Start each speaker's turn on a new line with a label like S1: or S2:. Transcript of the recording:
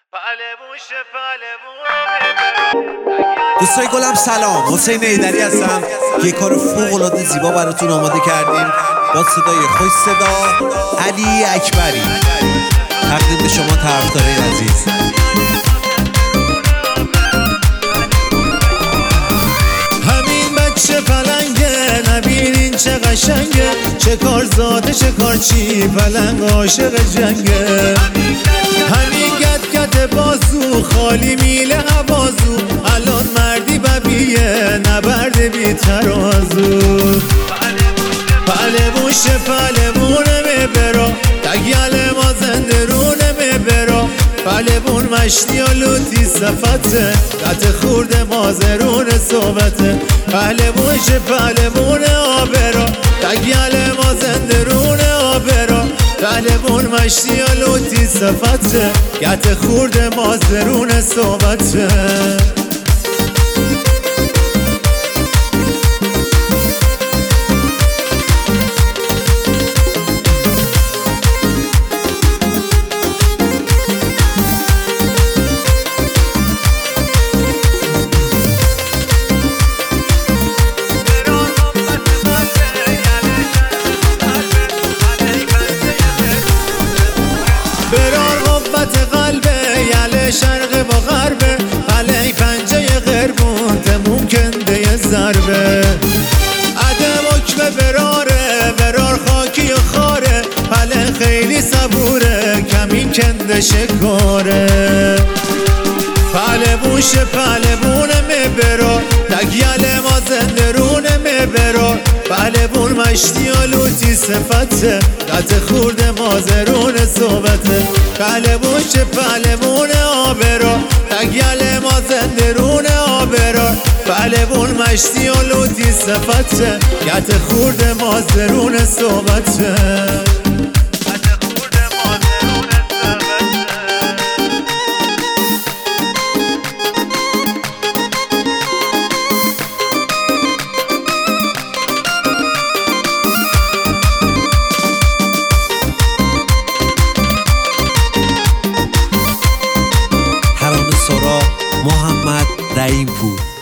S1: دوستای گلم سلام، حسین ایدری هستم. یه کار فوق‌العاده زیبا براتون آماده کردیم با صدای خوش صدا علی اکبری. تقدیم به شما طرفدارای عزیز.
S2: همین بچه پلنگه، نبینین چه قشنگه، چه کار زاده چه کار چی، پلنگ عاشق جنگه. همین گدگد بازو، خالی میله عوازو، الان مردی ببیه نبرد بی ترازو. پلموشه پلمونه میبرا، تگیل ما زندرونه میبرا، پلمون مشتی و لوتی صفته، قط خورد مازرون صحبته. پلموشه پلمونه آبرا، تگیل ما زندرونه آبرا، پلمون مشتی و لوتی صفته، قط خورد مازرون صحبته. برار قوت قلبه، یله شرق و غربه، علی پنجه غربون تموم کنده یه ضربه. عدم حکم براره، برار خاکی و خاره، پله خیلی صبوره، کمین کنده شکاره. پله بوشه پله بونه میبرا، تگیل ما زندرونه میبرا، پله بون مشتی و لوتی صفته، قط خورد مازرون صحبته. پله بوشه پله بونه آبرا، تگیل ما زندرونه آبرا، پله بون مشتی و لوتی صفته، قط خورد مازرون صحبته.
S1: محمد رحیم پور.